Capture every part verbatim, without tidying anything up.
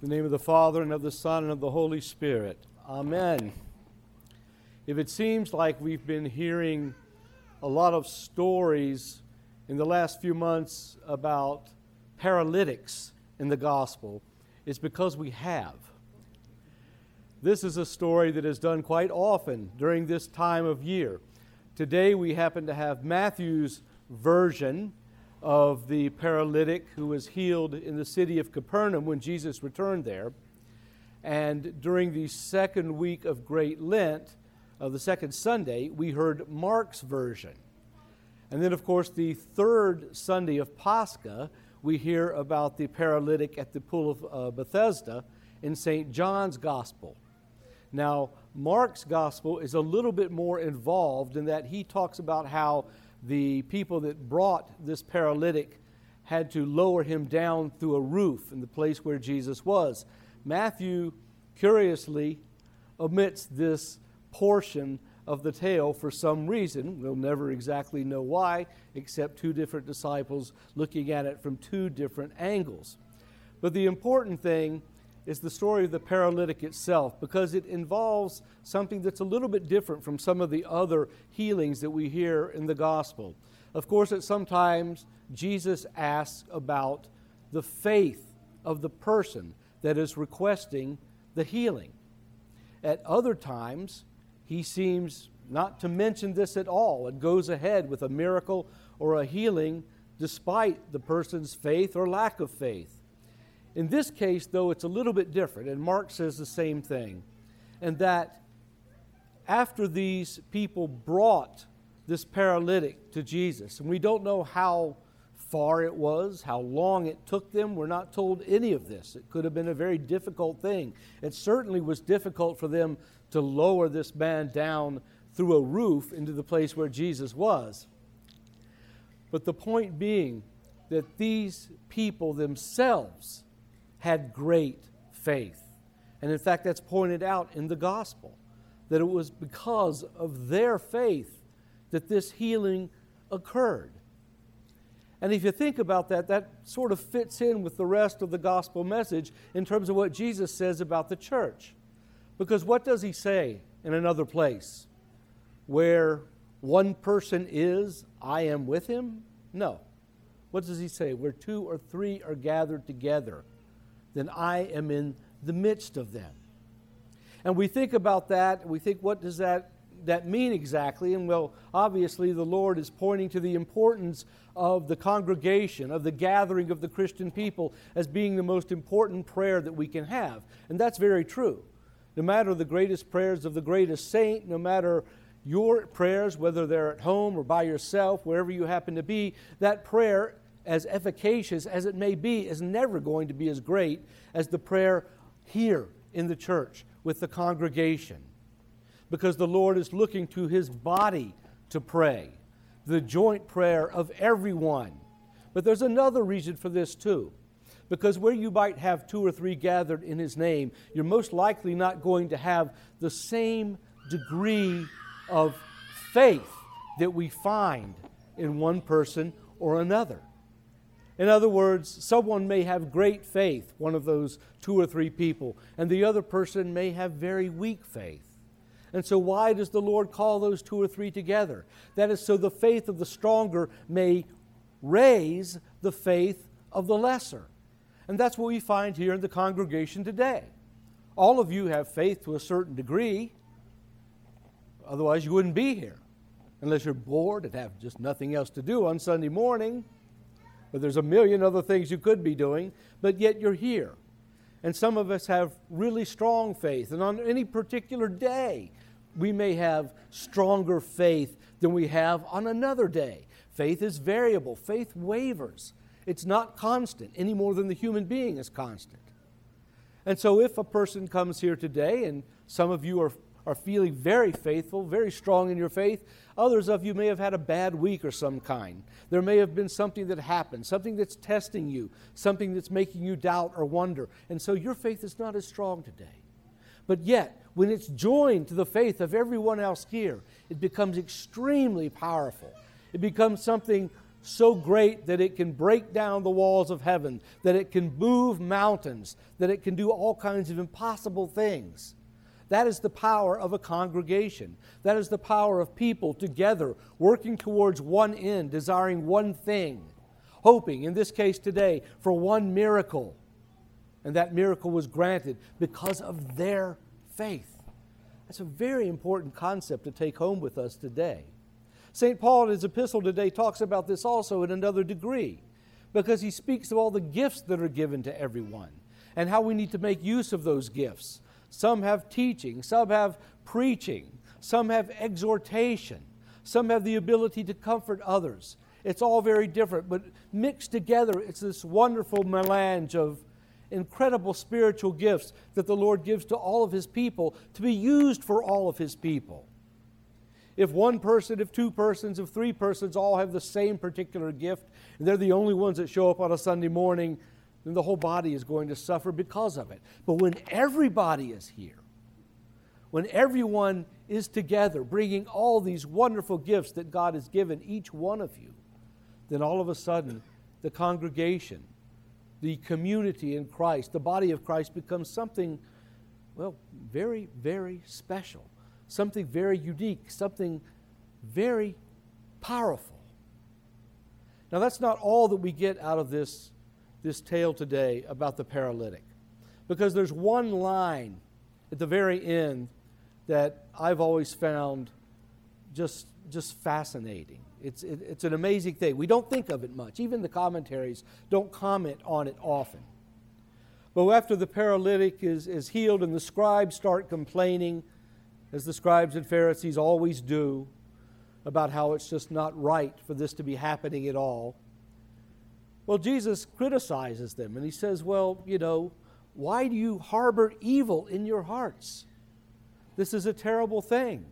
In the name of the Father, and of the Son, and of the Holy Spirit. Amen. If it seems like we've been hearing a lot of stories in the last few months about paralytics in the gospel, it's because we have. This is a story that is done quite often during this time of year. Today we happen to have Matthew's version of the paralytic who was healed in the city of Capernaum when Jesus returned there. And during the second week of Great Lent, uh, the second Sunday, we heard Mark's version. And then, of course, the third Sunday of Pascha, we hear about the paralytic at the pool of uh, Bethesda in Saint John's Gospel. Now, Mark's Gospel is a little bit more involved in that he talks about how the people that brought this paralytic had to lower him down through a roof in the place where Jesus was. Matthew, curiously, omits this portion of the tale for some reason. We'll never exactly know why, except two different disciples looking at it from two different angles. But the important thing is the story of the paralytic itself, because it involves something that's a little bit different from some of the other healings that we hear in the gospel. Of course, at sometimes Jesus asks about the faith of the person that is requesting the healing. At other times, he seems not to mention this at all and goes ahead with a miracle or a healing despite the person's faith or lack of faith. In this case, though, it's a little bit different, and Mark says the same thing, and that after these people brought this paralytic to Jesus, and we don't know how far it was, how long it took them, we're not told any of this. It could have been a very difficult thing. It certainly was difficult for them to lower this man down through a roof into the place where Jesus was. But the point being that these people themselves had great faith. And in fact, that's pointed out in the gospel, that it was because of their faith that this healing occurred. And if you think about that, that sort of fits in with the rest of the gospel message in terms of what Jesus says about the church. Because what does he say in another place? Where one person is, I am with him? No. What does he say? Where two or three are gathered together, then I am in the midst of them. And we think about that, we think, what does that, that mean exactly? And well, obviously the Lord is pointing to the importance of the congregation, of the gathering of the Christian people as being the most important prayer that we can have. And that's very true. No matter the greatest prayers of the greatest saint, no matter your prayers, whether they're at home or by yourself, wherever you happen to be, that prayer, as efficacious as it may be, is never going to be as great as the prayer here in the church with the congregation. Because the Lord is looking to His body to pray, the joint prayer of everyone. But there's another reason for this too. Because where you might have two or three gathered in His name, you're most likely not going to have the same degree of faith that we find in one person or another. In other words, someone may have great faith, one of those two or three people, and the other person may have very weak faith. And so why does the Lord call those two or three together? That is so the faith of the stronger may raise the faith of the lesser. And that's what we find here in the congregation today. All of you have faith to a certain degree. Otherwise, you wouldn't be here. Unless you're bored and have just nothing else to do on Sunday morning. But there's a million other things you could be doing, but yet you're here. And some of us have really strong faith. And on any particular day, we may have stronger faith than we have on another day. Faith is variable. Faith wavers. It's not constant any more than the human being is constant. And so if a person comes here today, and some of you are are feeling very faithful, very strong in your faith. Others of you may have had a bad week or some kind. There may have been something that happened, something that's testing you, something that's making you doubt or wonder. And so your faith is not as strong today. But yet, when it's joined to the faith of everyone else here, it becomes extremely powerful. It becomes something so great that it can break down the walls of heaven, that it can move mountains, that it can do all kinds of impossible things. That is the power of a congregation. That is the power of people together, working towards one end, desiring one thing, hoping, in this case today, for one miracle. And that miracle was granted because of their faith. That's a very important concept to take home with us today. Saint Paul in his epistle today talks about this also in another degree, because he speaks of all the gifts that are given to everyone and how we need to make use of those gifts. Some have teaching, some have preaching, some have exhortation, some have the ability to comfort others. It's all very different, but mixed together, it's this wonderful melange of incredible spiritual gifts that the Lord gives to all of His people to be used for all of His people. If one person, if two persons, if three persons all have the same particular gift, and they're the only ones that show up on a Sunday morning, then the whole body is going to suffer because of it. But when everybody is here, when everyone is together, bringing all these wonderful gifts that God has given each one of you, then all of a sudden, the congregation, the community in Christ, the body of Christ becomes something, well, very, very special. Something very unique, something very powerful. Now, that's not all that we get out of this, this tale today about the paralytic, because there's one line at the very end that I've always found just, just fascinating. It's, it, it's an amazing thing. We don't think of it much. Even the commentaries don't comment on it often. But after the paralytic is, is healed and the scribes start complaining, as the scribes and Pharisees always do, about how it's just not right for this to be happening at all. Well, Jesus criticizes them, and He says, well, you know, why do you harbor evil in your hearts? This is a terrible thing.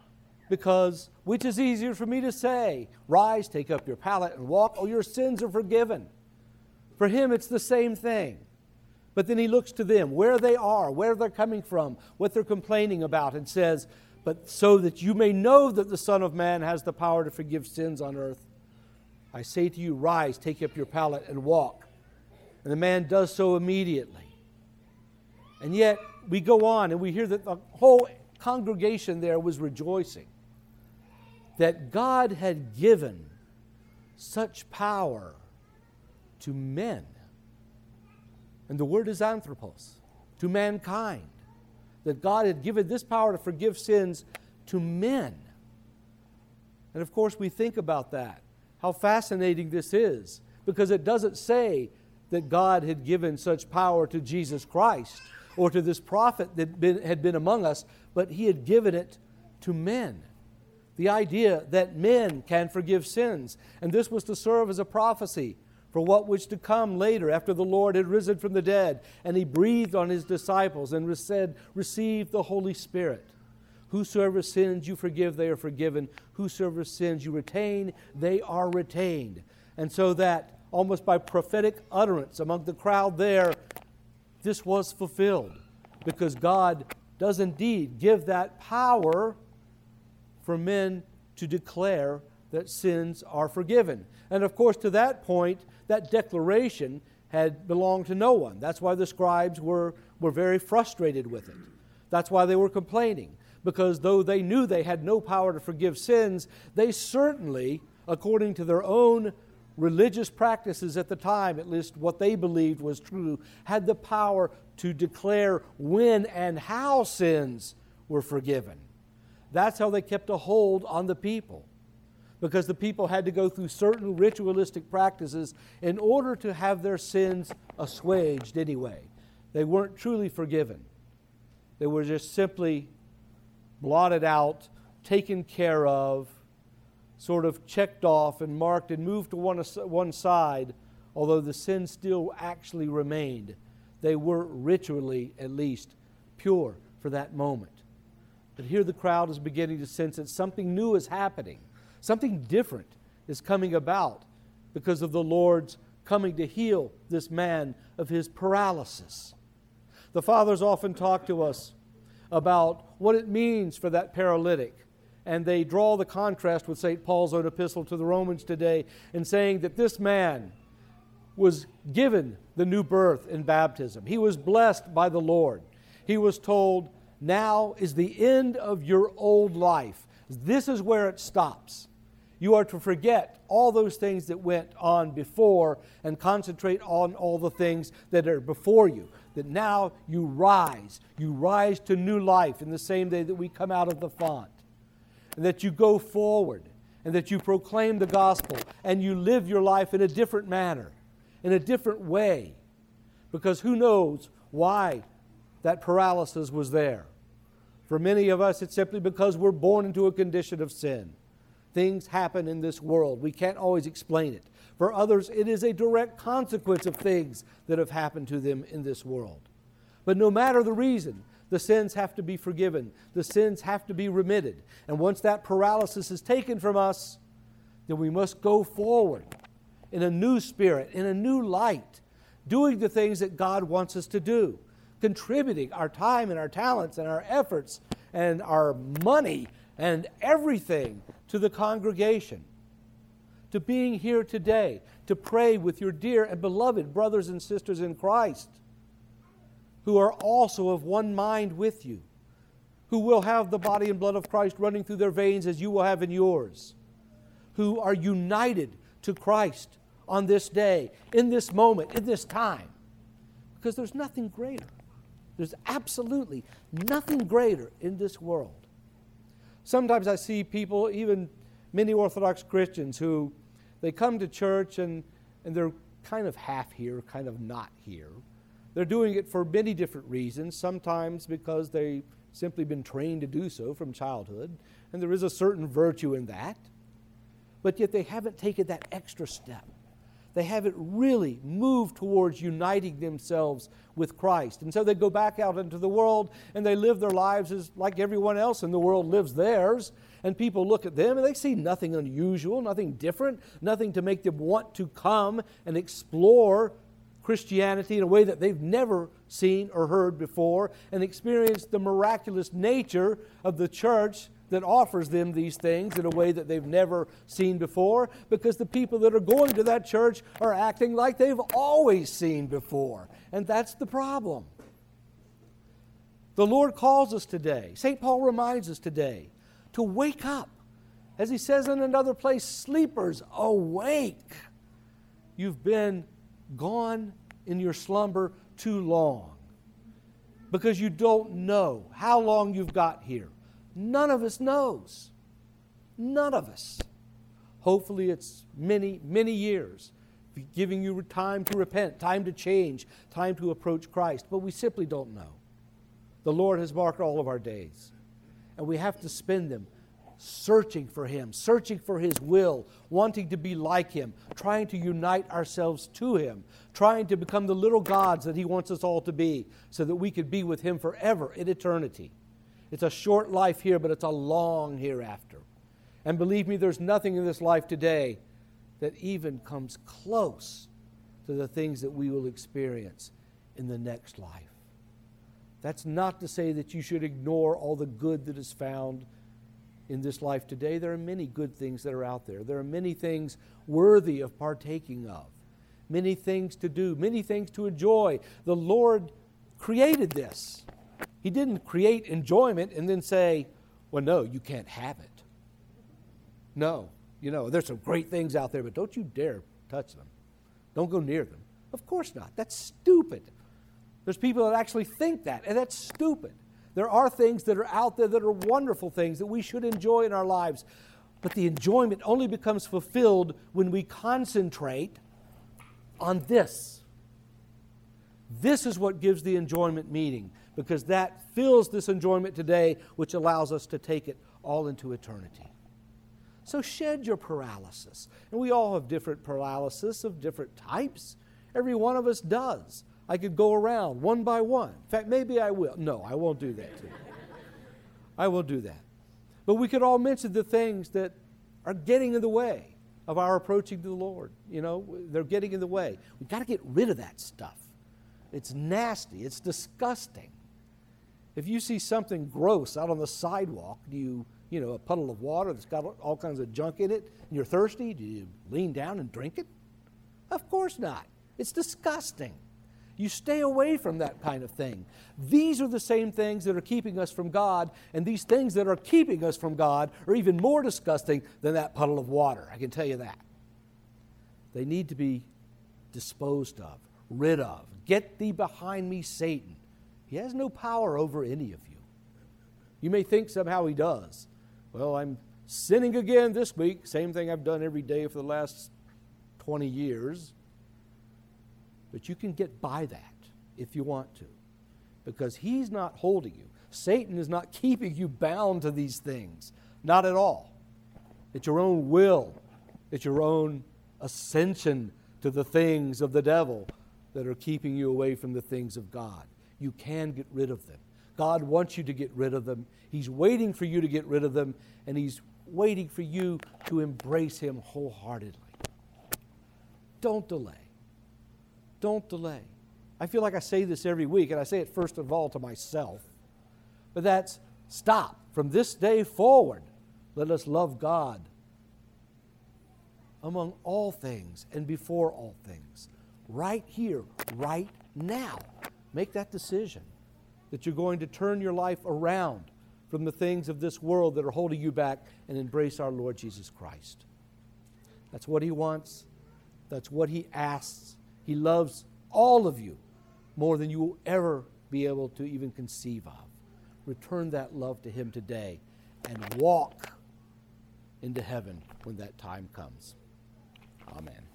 Because which is easier for me to say, rise, take up your pallet and walk, or your sins are forgiven? For Him, it's the same thing. But then He looks to them, where they are, where they're coming from, what they're complaining about, and says, but so that you may know that the Son of Man has the power to forgive sins on earth, I say to you, rise, take up your pallet and walk. And the man does so immediately. And yet, we go on and we hear that the whole congregation there was rejoicing that God had given such power to men. And the word is anthropos, to mankind. That God had given this power to forgive sins to men. And of course we think about that, how fascinating this is, because it doesn't say that God had given such power to Jesus Christ or to this prophet that been, had been among us, but He had given it to men. The idea that men can forgive sins. And this was to serve as a prophecy for what was to come later after the Lord had risen from the dead, and He breathed on His disciples and said, receive the Holy Spirit. Whosoever sins you forgive, they are forgiven. Whosoever sins you retain, they are retained. And so that, almost by prophetic utterance among the crowd there, this was fulfilled, because God does indeed give that power for men to declare that sins are forgiven. And of course, to that point, that declaration had belonged to no one. That's why the scribes were, were very frustrated with it. That's why they were complaining. Because though they knew they had no power to forgive sins, they certainly, according to their own religious practices at the time, at least what they believed was true, had the power to declare when and how sins were forgiven. That's how they kept a hold on the people. Because the people had to go through certain ritualistic practices in order to have their sins assuaged anyway. They weren't truly forgiven. They were just simply blotted out, taken care of, sort of checked off and marked and moved to one, one side, although the sin still actually remained. They were ritually, at least, pure for that moment. But here the crowd is beginning to sense that something new is happening. Something different is coming about because of the Lord's coming to heal this man of his paralysis. The fathers often talk to us about what it means for that paralytic and they draw the contrast with Saint Paul's own epistle to the Romans today in saying that this man was given the new birth in baptism. He was blessed by the Lord. He was told, now is the end of your old life. This is where it stops. You are to forget all those things that went on before and concentrate on all the things that are before you. That now you rise. You rise to new life in the same day that we come out of the font. And that you go forward and that you proclaim the gospel and you live your life in a different manner, in a different way. Because who knows why that paralysis was there. For many of us, it's simply because we're born into a condition of sin. Things happen in this world. We can't always explain it. For others, it is a direct consequence of things that have happened to them in this world. But no matter the reason, the sins have to be forgiven. The sins have to be remitted. And once that paralysis is taken from us, then we must go forward in a new spirit, in a new light, doing the things that God wants us to do, contributing our time and our talents and our efforts and our money and everything to the congregation, to being here today, to pray with your dear and beloved brothers and sisters in Christ, who are also of one mind with you, who will have the body and blood of Christ running through their veins as you will have in yours, who are united to Christ on this day, in this moment, in this time, because there's nothing greater. There's absolutely nothing greater in this world. Sometimes I see people, even many Orthodox Christians, who they come to church and, and they're kind of half here, kind of not here. They're doing it for many different reasons, sometimes because they've simply been trained to do so from childhood, and there is a certain virtue in that, but yet they haven't taken that extra step. They haven't really moved towards uniting themselves with Christ. And so they go back out into the world and they live their lives as like everyone else in the world lives theirs. And people look at them and they see nothing unusual, nothing different, nothing to make them want to come and explore Christianity in a way that they've never seen or heard before and experience the miraculous nature of the church that offers them these things in a way that they've never seen before, because the people that are going to that church are acting like they've always seen before. And that's the problem. The Lord calls us today, Saint Paul reminds us today, to wake up. As he says in another place, sleepers, awake. You've been gone in your slumber too long because you don't know how long you've got here. None of us knows. None of us. Hopefully it's many, many years, giving you time to repent, time to change, time to approach Christ. But we simply don't know. The Lord has marked all of our days. And we have to spend them searching for Him, searching for His will, wanting to be like Him, trying to unite ourselves to Him, trying to become the little gods that He wants us all to be so that we could be with Him forever in eternity. It's a short life here, but it's a long hereafter. And believe me, there's nothing in this life today that even comes close to the things that we will experience in the next life. That's not to say that you should ignore all the good that is found in this life today. There are many good things that are out there. There are many things worthy of partaking of, many things to do, many things to enjoy. The Lord created this. He didn't create enjoyment and then say, well, no, you can't have it. No, you know, there's some great things out there, but don't you dare touch them. Don't go near them. Of course not. That's stupid. There's people that actually think that, and that's stupid. There are things that are out there that are wonderful things that we should enjoy in our lives, but the enjoyment only becomes fulfilled when we concentrate on this. This is what gives the enjoyment meaning, because that fills this enjoyment today, which allows us to take it all into eternity. So shed your paralysis. And we all have different paralysis of different types. Every one of us does. I could go around one by one. In fact, maybe I will. No, I won't do that today. I won't do that. But we could all mention the things that are getting in the way of our approaching the Lord. You know, they're getting in the way. We've got to get rid of that stuff. It's nasty. It's disgusting. If you see something gross out on the sidewalk, do you you know, a puddle of water that's got all kinds of junk in it, and you're thirsty, do you lean down and drink it? Of course not. It's disgusting. You stay away from that kind of thing. These are the same things that are keeping us from God, and these things that are keeping us from God are even more disgusting than that puddle of water. I can tell you that. They need to be disposed of, rid of. Get thee behind me, Satan. He has no power over any of you. You may think somehow he does. Well, I'm sinning again this week. Same thing I've done every day for the last twenty years. But you can get by that if you want to, because he's not holding you. Satan is not keeping you bound to these things. Not at all. It's your own will. It's your own ascension to the things of the devil that are keeping you away from the things of God. You can get rid of them. God wants you to get rid of them. He's waiting for you to get rid of them, and he's waiting for you to embrace him wholeheartedly. Don't delay. Don't delay. I feel like I say this every week, and I say it first of all to myself. But that's stop. From this day forward, let us love God among all things and before all things. Right here, right now. Make that decision that you're going to turn your life around from the things of this world that are holding you back and embrace our Lord Jesus Christ. That's what he wants. That's what he asks. He loves all of you more than you will ever be able to even conceive of. Return that love to him today and walk into heaven when that time comes. Amen.